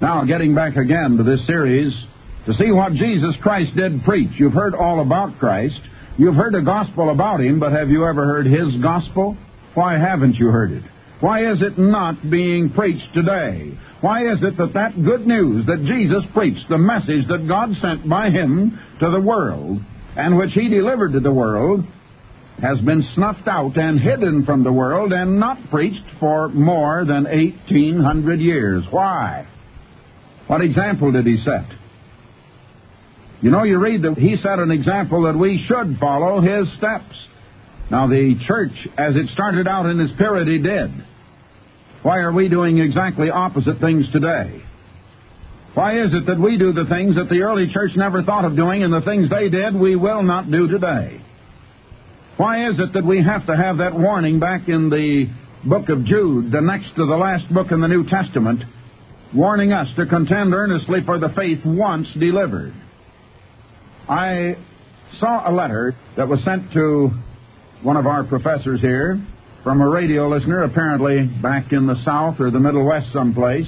Now, getting back again to this series, to see what Jesus Christ did preach. You've heard all about Christ. You've heard the gospel about Him, but have you ever heard His gospel? Why haven't you heard it? Why is it not being preached today? Why is it that good news that Jesus preached, the message that God sent by Him to the world, and which He delivered to the world, has been snuffed out and hidden from the world and not preached for more than 1,800 years? Why? What example did He set? You know, you read that He set an example that we should follow His steps. Now, the church, as it started out in its purity, did. Why are we doing exactly opposite things today? Why is it that we do the things that the early church never thought of doing, and the things they did we will not do today? Why is it that we have to have that warning back in the book of Jude, the next to the last book in the New Testament, warning us to contend earnestly for the faith once delivered? I saw a letter that was sent to one of our professors here from a radio listener, apparently back in the South or the Middle West someplace.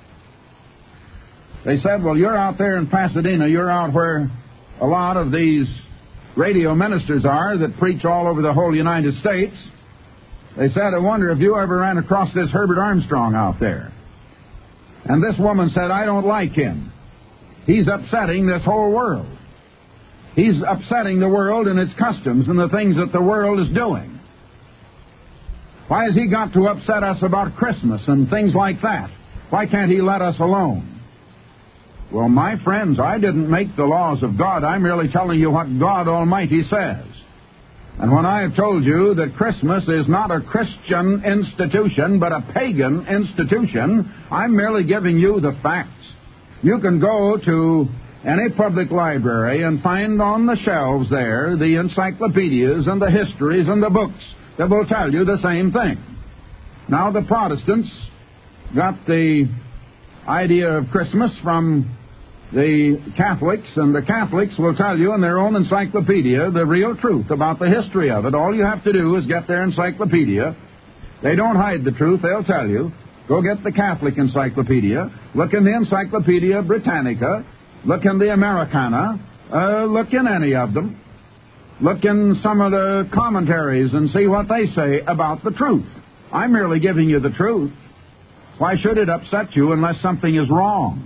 They said, well, you're out there in Pasadena, you're out where a lot of these radio ministers are that preach all over the whole United States. They said, I wonder if you ever ran across this Herbert Armstrong out there. And this woman said, I don't like him. He's upsetting this whole world. He's upsetting the world and its customs and the things that the world is doing. Why has he got to upset us about Christmas and things like that? Why can't he let us alone? Well, my friends, I didn't make the laws of God. I'm merely telling you what God Almighty says. And when I have told you that Christmas is not a Christian institution, but a pagan institution, I'm merely giving you the facts. You can go to any public library and find on the shelves there the encyclopedias and the histories and the books that will tell you the same thing. Now, the Protestants got the idea of Christmas from the Catholics, and the Catholics will tell you in their own encyclopedia the real truth about the history of it. All you have to do is get their encyclopedia. They don't hide the truth, they'll tell you. Go get the Catholic encyclopedia, look in the Encyclopedia Britannica, look in the Americana, look in any of them. Look in some of the commentaries and see what they say about the truth. I'm merely giving you the truth. Why should it upset you unless something is wrong?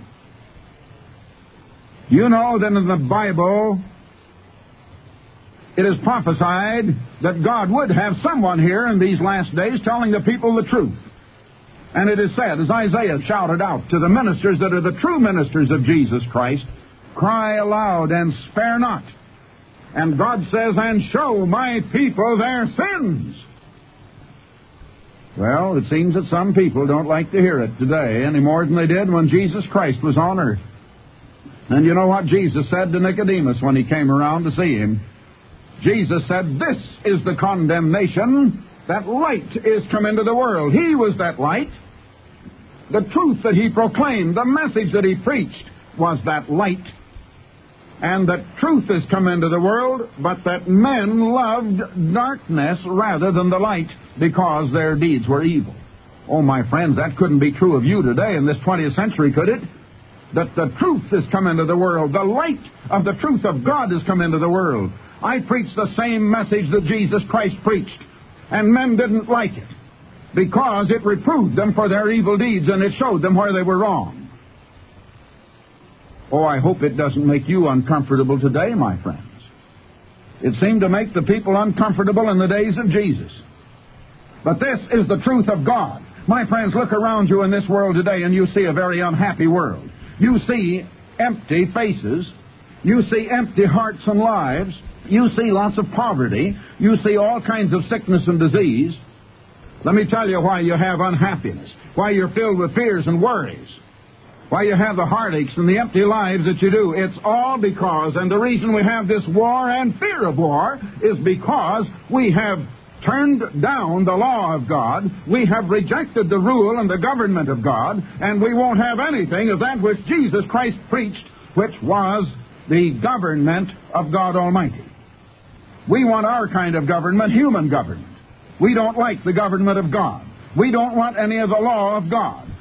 You know that in the Bible it is prophesied that God would have someone here in these last days telling the people the truth. And it is said, as Isaiah shouted out to the ministers that are the true ministers of Jesus Christ, cry aloud and spare not. And God says, and show my people their sins. Well, it seems that some people don't like to hear it today any more than they did when Jesus Christ was on earth. And you know what Jesus said to Nicodemus when he came around to see him? Jesus said, this is the condemnation, that light is come into the world. He was that light. The truth that he proclaimed, the message that he preached was that light. And that truth has come into the world, but that men loved darkness rather than the light because their deeds were evil. Oh, my friends, that couldn't be true of you today in this 20th century, could it? That the truth has come into the world. The light of the truth of God has come into the world. I preached the same message that Jesus Christ preached, and men didn't like it because it reproved them for their evil deeds and it showed them where they were wrong. Oh, I hope it doesn't make you uncomfortable today, my friends. It seemed to make the people uncomfortable in the days of Jesus. But this is the truth of God. My friends, look around you in this world today and you see a very unhappy world. You see empty faces. You see empty hearts and lives. You see lots of poverty. You see all kinds of sickness and disease. Let me tell you why you have unhappiness, why you're filled with fears and worries, why you have the heartaches and the empty lives that you do. It's all because, and the reason we have this war and fear of war is because we have turned down the law of God, we have rejected the rule and the government of God, and we won't have anything of that which Jesus Christ preached, which was the government of God Almighty. We want our kind of government, human government. We don't like the government of God. We don't want any of the law of God.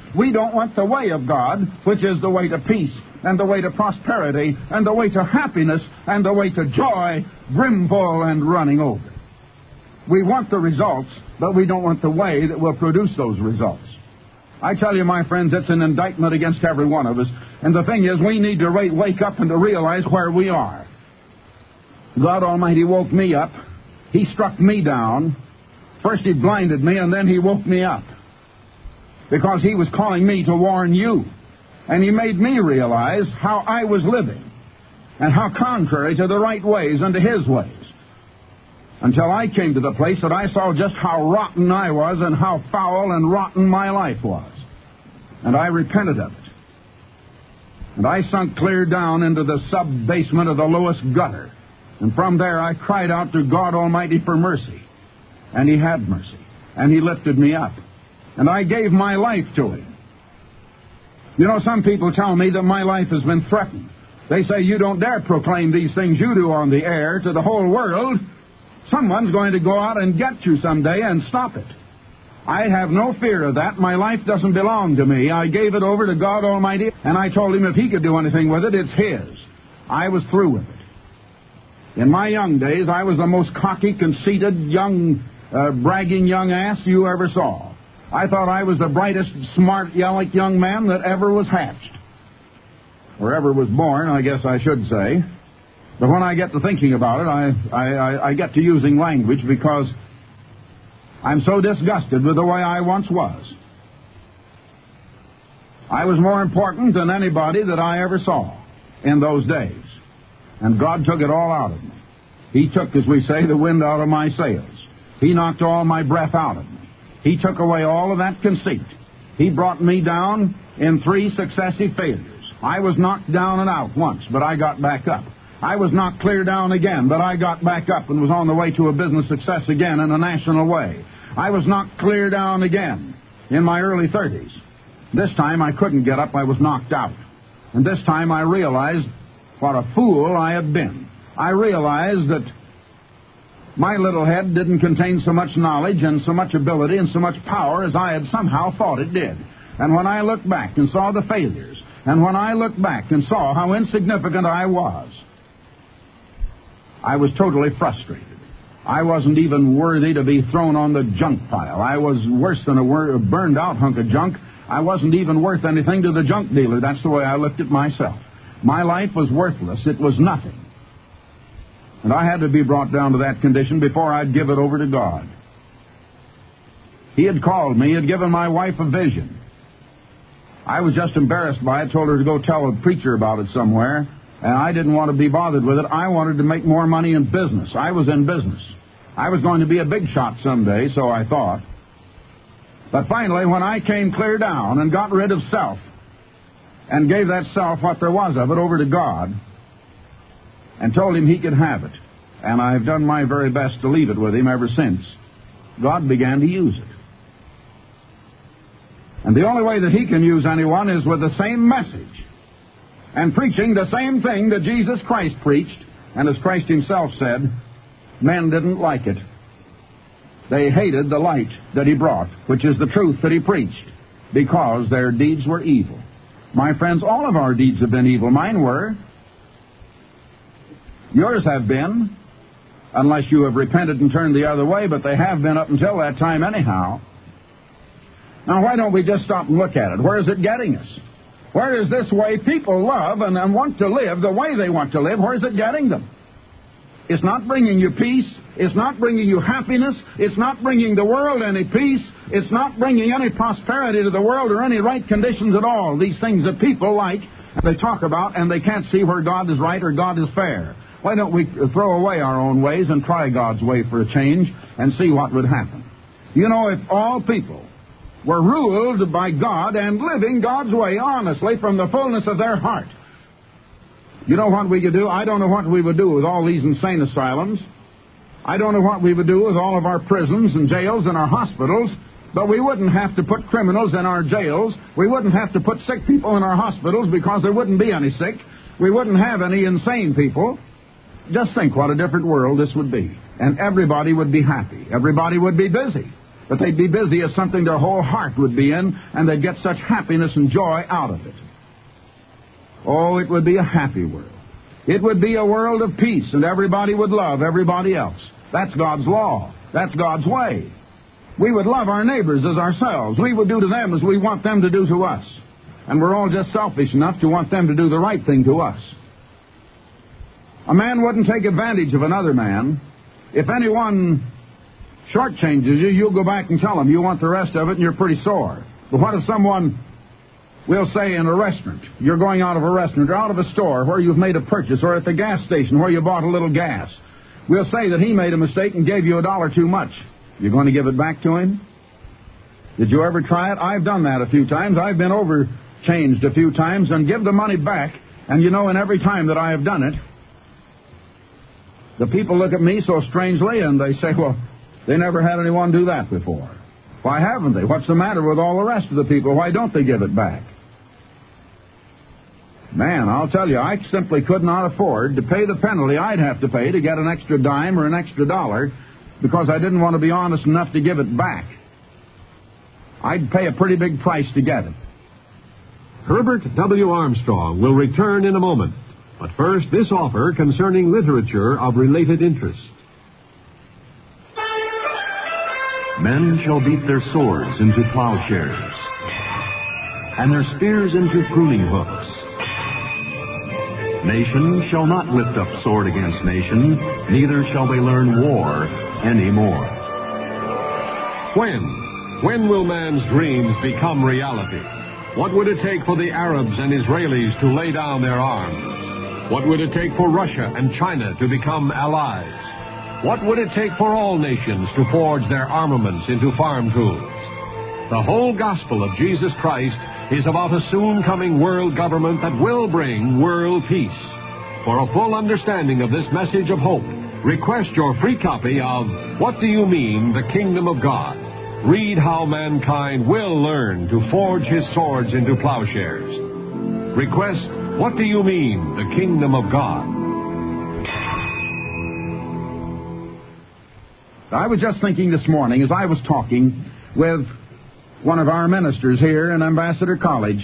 We don't want the way of God, which is the way to peace, and the way to prosperity, and the way to happiness, and the way to joy, brimful and running over. We want the results, but we don't want the way that will produce those results. I tell you, my friends, it's an indictment against every one of us. And the thing is, we need to wake up and to realize where we are. God Almighty woke me up. He struck me down. First He blinded me, and then He woke me up. Because He was calling me to warn you. And He made me realize how I was living, and how contrary to the right ways and to His ways. Until I came to the place that I saw just how rotten I was and how foul and rotten my life was. And I repented of it. And I sunk clear down into the sub-basement of the lowest gutter. And from there I cried out to God Almighty for mercy. And He had mercy. And He lifted me up. And I gave my life to Him. You know, some people tell me that my life has been threatened. They say, you don't dare proclaim these things you do on the air to the whole world. Someone's going to go out and get you someday and stop it. I have no fear of that. My life doesn't belong to me. I gave it over to God Almighty, and I told Him if He could do anything with it, it's His. I was through with it. In my young days, I was the most cocky, conceited, bragging young ass you ever saw. I thought I was the brightest, smart, young man that ever was hatched. Or ever was born, I guess I should say. But when I get to thinking about it, I get to using language because I'm so disgusted with the way I once was. I was more important than anybody that I ever saw in those days. And God took it all out of me. He took, as we say, the wind out of my sails. He knocked all my breath out of me. He took away all of that conceit. He brought me down in 3 successive failures. I was knocked down and out once, but I got back up. I was knocked clear down again, but I got back up and was on the way to a business success again in a national way. I was knocked clear down again in my early 30s. This time I couldn't get up. I was knocked out. And this time I realized what a fool I had been. I realized that my little head didn't contain so much knowledge and so much ability and so much power as I had somehow thought it did. And when I looked back and saw the failures, and when I looked back and saw how insignificant I was totally frustrated. I wasn't even worthy to be thrown on the junk pile. I was worse than a burned-out hunk of junk. I wasn't even worth anything to the junk dealer. That's the way I looked at myself. My life was worthless. It was nothing. And I had to be brought down to that condition before I'd give it over to God. He had called me. He had given my wife a vision. I was just embarrassed by it, told her to go tell a preacher about it somewhere, and I didn't want to be bothered with it. I wanted to make more money in business. I was in business. I was going to be a big shot someday, so I thought. But finally, when I came clear down and got rid of self and gave that self, what there was of it, over to God and told Him He could have it, and I've done my very best to leave it with Him ever since, God began to use it. And the only way that He can use anyone is with the same message and preaching the same thing that Jesus Christ preached. And as Christ Himself said, men didn't like it. They hated the light that He brought, which is the truth that He preached, because their deeds were evil. My friends, all of our deeds have been evil. Mine were. Yours have been, unless you have repented and turned the other way, but they have been up until that time anyhow. Now, why don't we just stop and look at it? Where is it getting us? Where is this way people love and want to live the way they want to live? Where is it getting them? It's not bringing you peace. It's not bringing you happiness. It's not bringing the world any peace. It's not bringing any prosperity to the world or any right conditions at all. These things that people like, they talk about, and they can't see where God is right or God is fair. Why don't we throw away our own ways and try God's way for a change and see what would happen? You know, if all people were ruled by God and living God's way honestly from the fullness of their heart, you know what we could do? I don't know what we would do with all these insane asylums. I don't know what we would do with all of our prisons and jails and our hospitals, but we wouldn't have to put criminals in our jails. We wouldn't have to put sick people in our hospitals because there wouldn't be any sick. We wouldn't have any insane people. Just think what a different world this would be. And everybody would be happy. Everybody would be busy. but they'd be busy as something their whole heart would be in, and they'd get such happiness and joy out of it. Oh, it would be a happy world. It would be a world of peace, and everybody would love everybody else. That's God's law. That's God's way. We would love our neighbors as ourselves. We would do to them as we want them to do to us. And we're all just selfish enough to want them to do the right thing to us. A man wouldn't take advantage of another man. If anyone shortchanges you, you'll go back and tell them you want the rest of it and you're pretty sore. But what if someone, we'll say in a restaurant, you're going out of a restaurant or out of a store where you've made a purchase, or at the gas station where you bought a little gas. We'll say that he made a mistake and gave you $1 too much. You're going to give it back to him? Did you ever try it? I've done that a few times. I've been overchanged a few times and give the money back. And you know, in every time that I have done it, the people look at me so strangely and they say, well, they never had anyone do that before. Why haven't they? What's the matter with all the rest of the people? Why don't they give it back? Man, I'll tell you, I simply could not afford to pay the penalty I'd have to pay to get an extra dime or an extra $1 because I didn't want to be honest enough to give it back. I'd pay a pretty big price to get it. Herbert W. Armstrong will return in a moment. But first, this offer concerning literature of related interest. Men shall beat their swords into plowshares, and their spears into pruning hooks. Nation shall not lift up sword against nation, neither shall they learn war any more. When will man's dreams become reality? What would it take for the Arabs and Israelis to lay down their arms? What would it take for Russia and China to become allies? What would it take for all nations to forge their armaments into farm tools? The whole gospel of Jesus Christ is about a soon-coming world government that will bring world peace. For a full understanding of this message of hope, request your free copy of What Do You Mean, the Kingdom of God? Read how mankind will learn to forge his swords into plowshares. Request What Do You Mean, the Kingdom of God? I was just thinking this morning as I was talking with one of our ministers here in Ambassador College.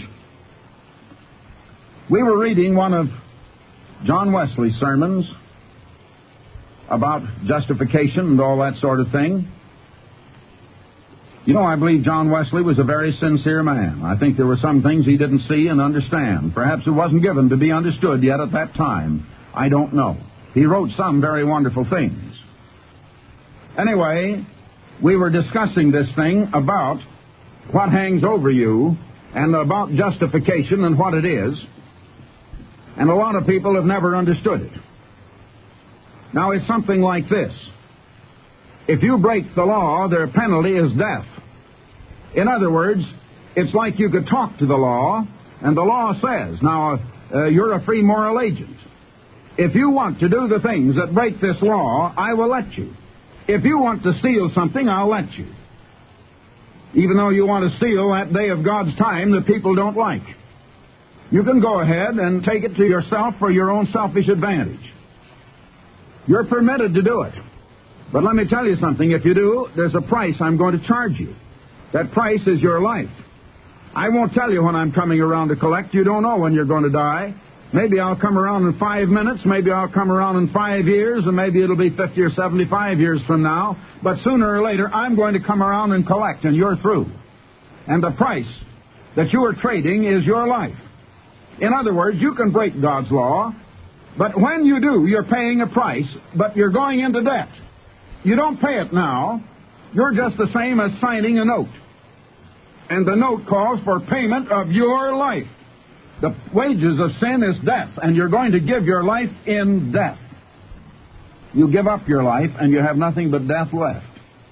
We were reading one of John Wesley's sermons about justification and all that sort of thing. You know, I believe John Wesley was a very sincere man. I think there were some things he didn't see and understand. Perhaps it wasn't given to be understood yet at that time. I don't know. He wrote some very wonderful things. Anyway, we were discussing this thing about what hangs over you and about justification and what it is. And a lot of people have never understood it. Now, it's something like this. If you break the law, their penalty is death. In other words, it's like you could talk to the law, and the law says, now, you're a free moral agent. If you want to do the things that break this law, I will let you. If you want to steal something, I'll let you. Even though you want to steal that day of God's time that people don't like. You can go ahead and take it to yourself for your own selfish advantage. You're permitted to do it. But let me tell you something. If you do, there's a price I'm going to charge you. That price is your life. I won't tell you when I'm coming around to collect. You don't know when you're going to die. Maybe I'll come around in 5 minutes. Maybe I'll come around in 5 years. And maybe it'll be 50 or 75 years from now. But sooner or later, I'm going to come around and collect, and you're through. And the price that you are trading is your life. In other words, you can break God's law, but when you do, you're paying a price, but you're going into debt. You don't pay it now. You're just the same as signing a note. And the note calls for payment of your life. The wages of sin is death, and you're going to give your life in death. You give up your life, and you have nothing but death left.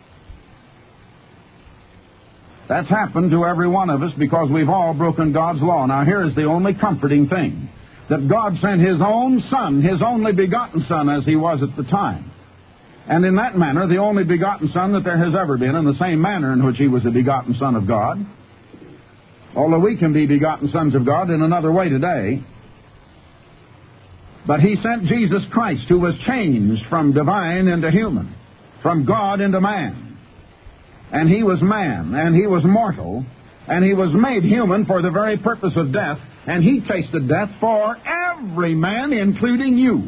That's happened to every one of us because we've all broken God's law. Now, here's the only comforting thing. That God sent His own Son, His only begotten Son, as He was at the time. And in that manner, the only begotten Son that there has ever been, in the same manner in which He was the begotten Son of God. Although we can be begotten sons of God in another way today. But He sent Jesus Christ, who was changed from divine into human, from God into man. and he was man, and he was mortal, and he was made human for the very purpose of death, and he tasted death for every man, including you.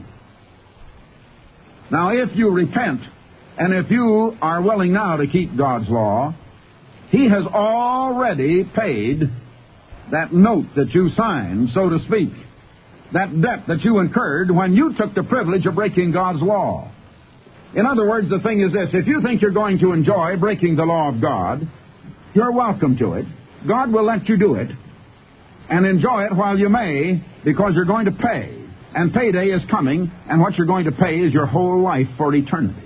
Now, if you repent, and if you are willing now to keep God's law, he has already paid that note that you signed, so to speak, that debt that you incurred when you took the privilege of breaking God's law. In other words, the thing is this: if you think you're going to enjoy breaking the law of God, you're welcome to it. God will let you do it, and enjoy it while you may, because you're going to pay. And payday is coming, and what you're going to pay is your whole life for eternity.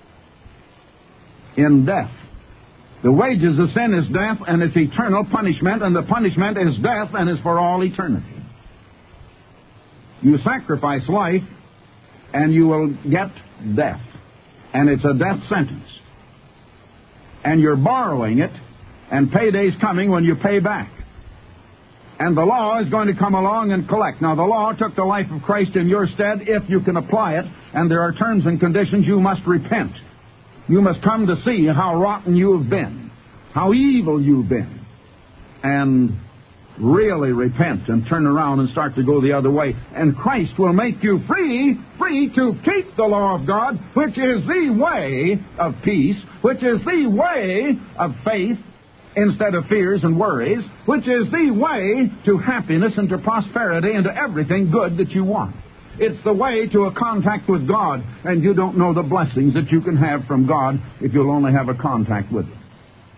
In death. The wages of sin is death, and it's eternal punishment, and the punishment is death, and is for all eternity. You sacrifice life, and you will get death. And it's a death sentence. And you're borrowing it, and payday's coming when you pay back. And the law is going to come along and collect. Now, the law took the life of Christ in your stead if you can apply it, and there are terms and conditions. You must repent. You must come to see how rotten you have been, how evil you've been, and really repent and turn around and start to go the other way. And Christ will make you free to keep the law of God, which is the way of peace, which is the way of faith instead of fears and worries, which is the way to happiness and to prosperity and to everything good that you want. It's the way to a contact with God, and you don't know the blessings that you can have from God if you'll only have a contact with Him.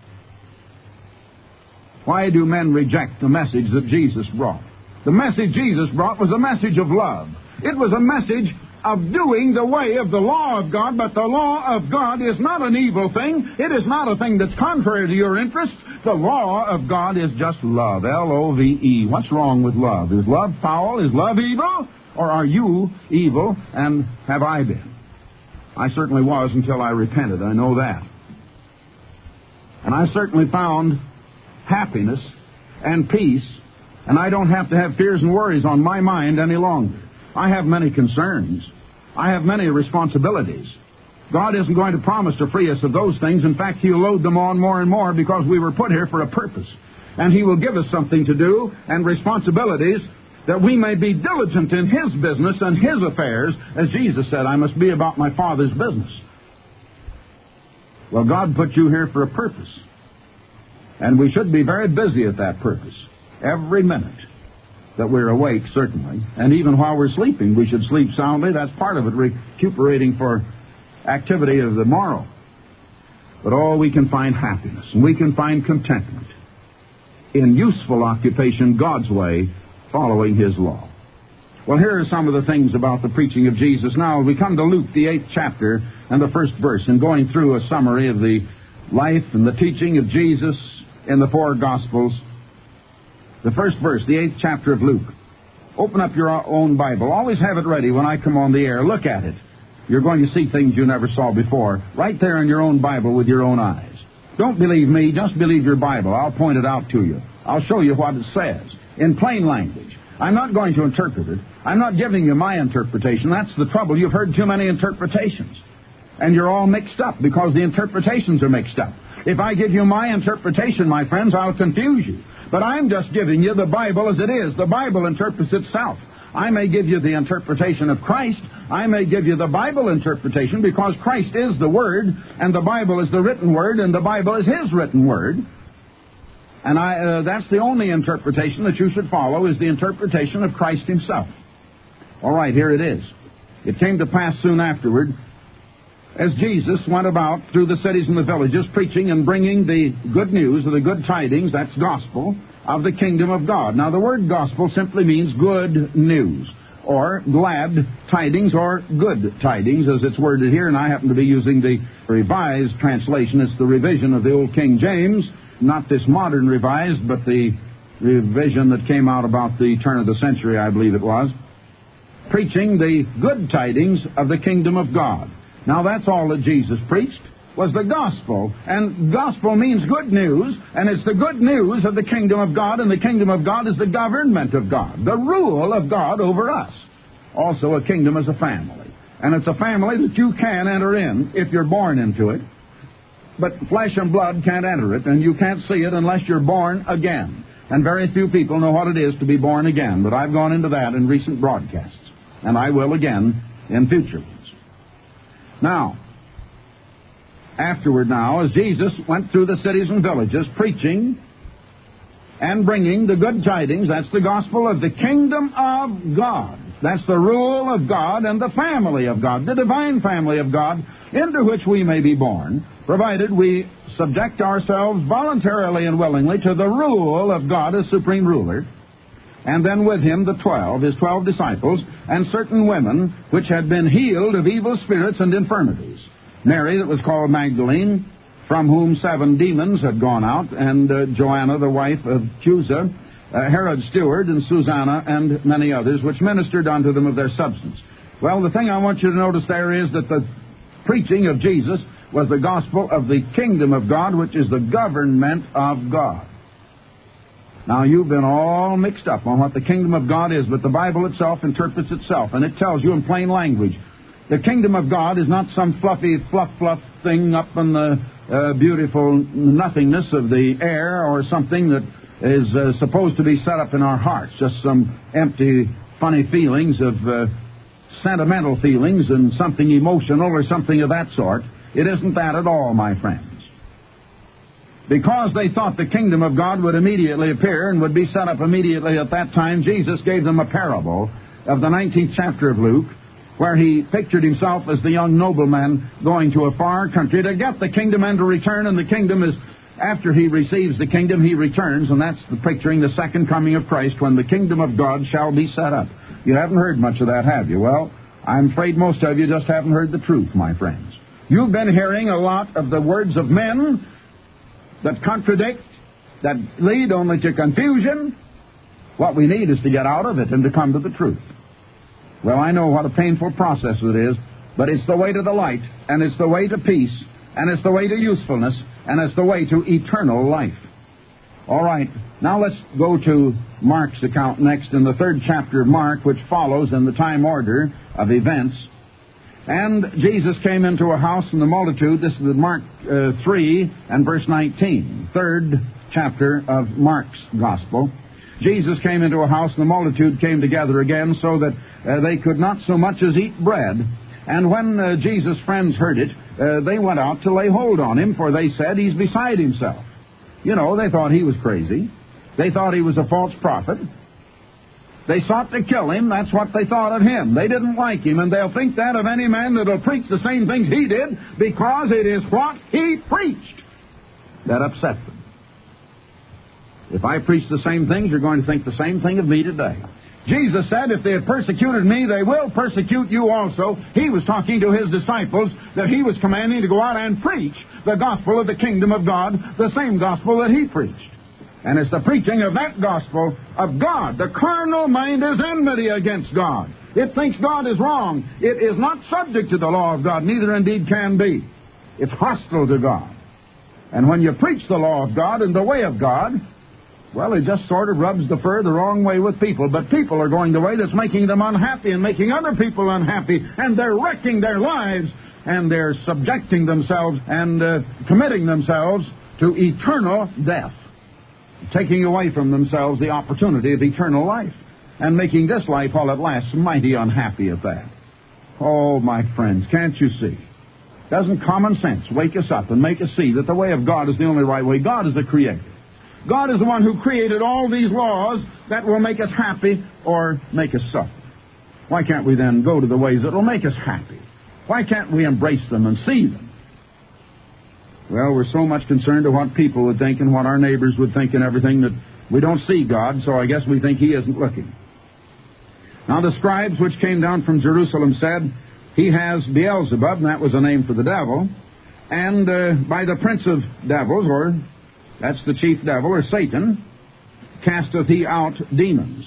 Why do men reject the message that Jesus brought? The message Jesus brought was a message of love. It was a message of doing the way of the law of God, but the law of God is not an evil thing. It is not a thing that's contrary to your interests. The law of God is just love, L-O-V-E. What's wrong with love? Is love foul? Is love evil? Or are you evil, and have I been? I certainly was until I repented. I know that. And I certainly found happiness and peace, and I don't have to have fears and worries on my mind any longer. I have many concerns. I have many responsibilities. God isn't going to promise to free us of those things. In fact, He'll load them on more and more because we were put here for a purpose. And He will give us something to do and responsibilities that we may be diligent in His business and His affairs. As Jesus said, I must be about my Father's business. Well, God put you here for a purpose. And we should be very busy at that purpose. Every minute that we're awake, certainly. And even while we're sleeping, we should sleep soundly. That's part of it, recuperating for activity of the morrow. But we can find happiness, and we can find contentment in useful occupation God's way, following His law. Well, here are some of the things about the preaching of Jesus. Now, we come to Luke, the 8th chapter, and the 1st verse, and going through a summary of the life and the teaching of Jesus in the 4 Gospels. The 1st verse, the 8th chapter of Luke. Open up your own Bible. Always have it ready when I come on the air. Look at it. You're going to see things you never saw before, right there in your own Bible with your own eyes. Don't believe me, just believe your Bible. I'll point it out to you. I'll show you what it says in plain language. I'm not going to interpret it. I'm not giving you my interpretation. That's the trouble. You've heard too many interpretations. And you're all mixed up because the interpretations are mixed up. If I give you my interpretation, my friends, I'll confuse you. But I'm just giving you the Bible as it is. The Bible interprets itself. I may give you the interpretation of Christ. I may give you the Bible interpretation because Christ is the Word, and the Bible is the written Word, and the Bible is His written Word. And that's the only interpretation that you should follow, is the interpretation of Christ Himself. All right, here it is. It came to pass soon afterward, as Jesus went about through the cities and the villages, preaching and bringing the good news, or the good tidings, that's gospel, of the kingdom of God. Now, the word gospel simply means good news, or glad tidings, or good tidings, as it's worded here, and I happen to be using the Revised Translation. It's the revision of the Old King James, not this modern revised, but the revision that came out about the turn of the century, I believe it was, preaching the good tidings of the kingdom of God. Now, that's all that Jesus preached, was the gospel. And gospel means good news, and it's the good news of the kingdom of God, and the kingdom of God is the government of God, the rule of God over us. Also, a kingdom is a family. And it's a family that you can enter in if you're born into it. but flesh and blood can't enter it, and you can't see it unless you're born again. And very few people know what it is to be born again, but I've gone into that in recent broadcasts, and I will again in future ones. Now, afterward now, as Jesus went through the cities and villages preaching and bringing the good tidings, that's the gospel of the kingdom of God. That's the rule of God and the family of God, the divine family of God, into which we may be born, provided we subject ourselves voluntarily and willingly to the rule of God as supreme ruler, and then with him the 12, his 12 disciples, and certain women which had been healed of evil spirits and infirmities. Mary, that was called Magdalene, from whom 7 demons had gone out, and Joanna, the wife of Chuza, Herod's steward, and Susanna, and many others, which ministered unto them of their substance. Well, the thing I want you to notice there is that the preaching of Jesus was the gospel of the kingdom of God, which is the government of God. Now, you've been all mixed up on what the kingdom of God is, but the Bible itself interprets itself, and it tells you in plain language. The kingdom of God is not some fluffy, fluff thing up in the beautiful nothingness of the air, or something that is supposed to be set up in our hearts, just some empty, funny feelings of sentimental feelings and something emotional or something of that sort. It isn't that at all, my friends. Because they thought the kingdom of God would immediately appear and would be set up immediately at that time, Jesus gave them a parable of the 19th chapter of Luke, where he pictured himself as the young nobleman going to a far country to get the kingdom and to return, and the kingdom is, after he receives the kingdom, he returns, and that's the picturing the second coming of Christ, when the kingdom of God shall be set up. You haven't heard much of that, have you? Well, I'm afraid most of you just haven't heard the truth, my friends. You've been hearing a lot of the words of men that contradict, that lead only to confusion. What we need is to get out of it and to come to the truth. Well, I know what a painful process it is, but it's the way to the light, and it's the way to peace, and it's the way to usefulness, and it's the way to eternal life. All right, now let's go to Mark's account next, in the 3rd chapter of Mark, which follows in the time order of events. And Jesus came into a house, and the multitude, this is Mark 3 and verse 19, 3rd chapter of Mark's Gospel. Jesus came into a house, and the multitude came together again, so that they could not so much as eat bread. And when Jesus' friends heard it, they went out to lay hold on him, for they said, he's beside himself. You know, they thought he was crazy. They thought he was a false prophet. They sought to kill him. That's what they thought of him. They didn't like him, and they'll think that of any man that'll preach the same things he did, because it is what he preached that upset them. If I preach the same things, you're going to think the same thing of me today. Jesus said, if they have persecuted me, they will persecute you also. He was talking to his disciples that he was commanding to go out and preach the gospel of the kingdom of God, the same gospel that he preached. And it's the preaching of that gospel of God. The carnal mind is enmity against God. It thinks God is wrong. It is not subject to the law of God, neither indeed can be. It's hostile to God. And when you preach the law of God and the way of God, well, it just sort of rubs the fur the wrong way with people. But people are going the way that's making them unhappy and making other people unhappy. And they're wrecking their lives. And they're subjecting themselves and committing themselves to eternal death. Taking away from themselves the opportunity of eternal life. And making this life, while it lasts, mighty unhappy at that. Oh, my friends, can't you see? Doesn't common sense wake us up and make us see that the way of God is the only right way? God is the creator. God is the one who created all these laws that will make us happy or make us suffer. Why can't we then go to the ways that will make us happy? Why can't we embrace them and see them? Well, we're so much concerned with what people would think and what our neighbors would think and everything that we don't see God, so I guess we think he isn't looking. Now the scribes which came down from Jerusalem said, he has Beelzebub, and that was a name for the devil, and by the prince of devils, or that's the chief devil, or Satan, casteth he out demons.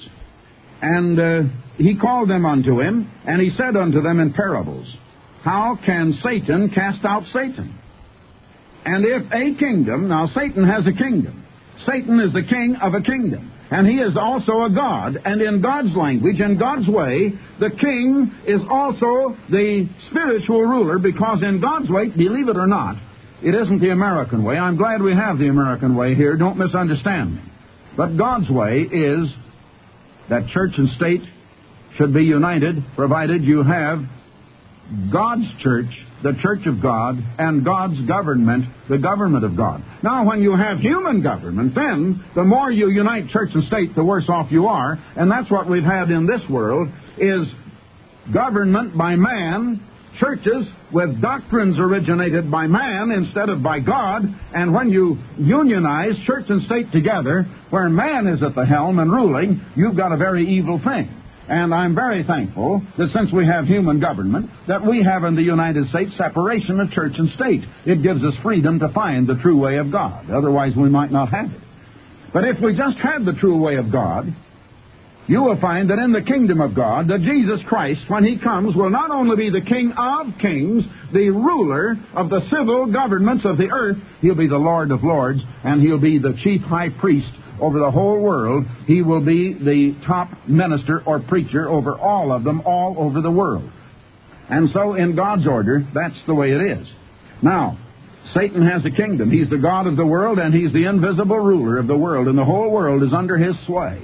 And he called them unto him, and he said unto them in parables, how can Satan cast out Satan? And if a kingdom, now Satan has a kingdom. Satan is the king of a kingdom. And he is also a god. And in God's language, in God's way, the king is also the spiritual ruler, because in God's way, believe it or not, It isn't the American way. I'm glad we have the American way here. Don't misunderstand me. But God's way is that church and state should be united, provided you have God's church, the church of God, and God's government, the government of God. Now, when you have human government, then the more you unite church and state, the worse off you are. And that's what we've had in this world, is government by man, churches with doctrines originated by man instead of by God. And when you unionize church and state together, where man is at the helm and ruling, you've got a very evil thing. And I'm very thankful that since we have human government, that we have in the United States separation of church and state. It gives us freedom to find the true way of God. Otherwise, we might not have it. But if we just had the true way of God, you will find that in the kingdom of God, that Jesus Christ, when He comes, will not only be the King of kings, the ruler of the civil governments of the earth, He'll be the Lord of lords, and He'll be the chief high priest over the whole world. He will be the top minister or preacher over all of them, all over the world. And so in God's order, that's the way it is. Now, Satan has a kingdom. He's the God of the world, and he's the invisible ruler of the world, and the whole world is under his sway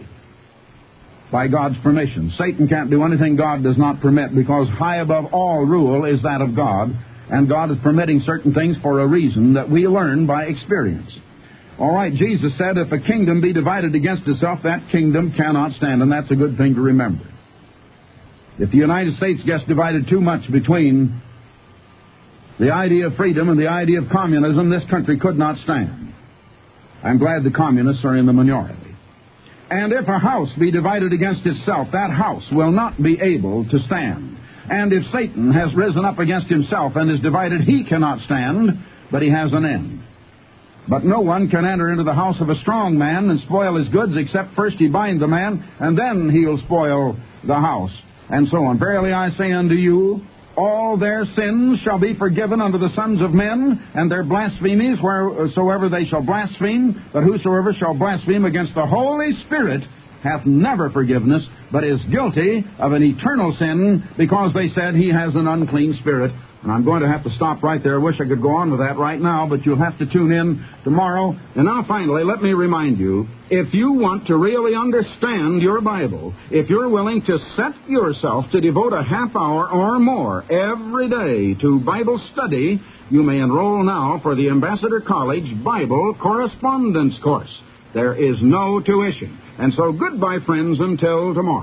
by God's permission. Satan can't do anything God does not permit, because high above all rule is that of God, and God is permitting certain things for a reason that we learn by experience. All right, Jesus said, if a kingdom be divided against itself, that kingdom cannot stand, and that's a good thing to remember. If the United States gets divided too much between the idea of freedom and the idea of communism, this country could not stand. I'm glad the communists are in the minority. And if a house be divided against itself, that house will not be able to stand. And if Satan has risen up against himself and is divided, he cannot stand, but he has an end. But no one can enter into the house of a strong man and spoil his goods, except first he bind the man, and then he'll spoil the house, and so on. Verily I say unto you, all their sins shall be forgiven unto the sons of men, and their blasphemies wheresoever they shall blaspheme. But whosoever shall blaspheme against the Holy Spirit hath never forgiveness, but is guilty of an eternal sin, because they said he has an unclean spirit. And I'm going to have to stop right there. I wish I could go on with that right now, but you'll have to tune in tomorrow. And now finally, let me remind you, if you want to really understand your Bible, if you're willing to set yourself to devote a half hour or more every day to Bible study, you may enroll now for the Ambassador College Bible Correspondence Course. There is no tuition. And so goodbye, friends, until tomorrow.